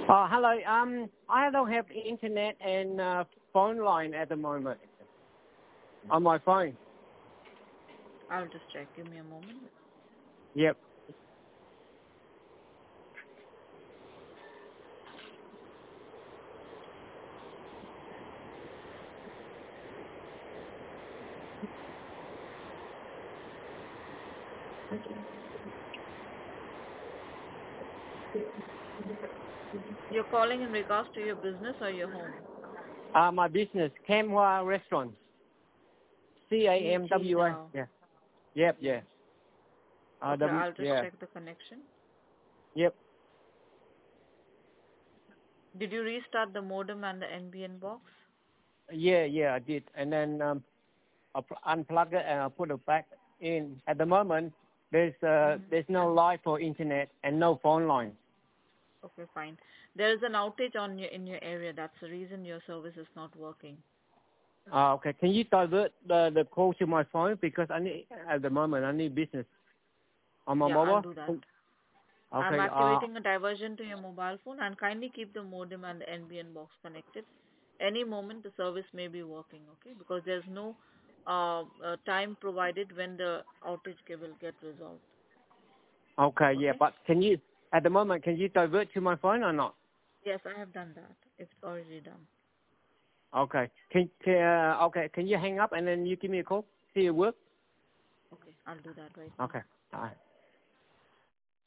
Hello. I don't have internet and phone line at the moment on my phone. I'll just check. Give me a moment. Yep. You're calling in regards to your business or your home? My business, Camwa Restaurants. CAMWA. Yeah. Yep. Yeah. Okay, I'll just check the connection. Yep. Did you restart the modem and the NBN box? Yeah, I did. And then I unplug it and I put it back in. At the moment, there's no line for internet and no phone line. Okay, fine. There is an outage in your area. That's the reason your service is not working. Okay. Can you divert the call to my phone because at the moment I need business on my mobile? I'll do that. Okay. I'm activating a diversion to your mobile phone and kindly keep the modem and the NBN box connected. Any moment the service may be working, okay? Because there's no time provided when the outage will get resolved. Okay, yeah, but at the moment, can you divert to my phone or not? Yes, I have done that. It's already done. Okay. Can you hang up and then you give me a call? See it work? Okay, I'll do that right now. Okay. All right.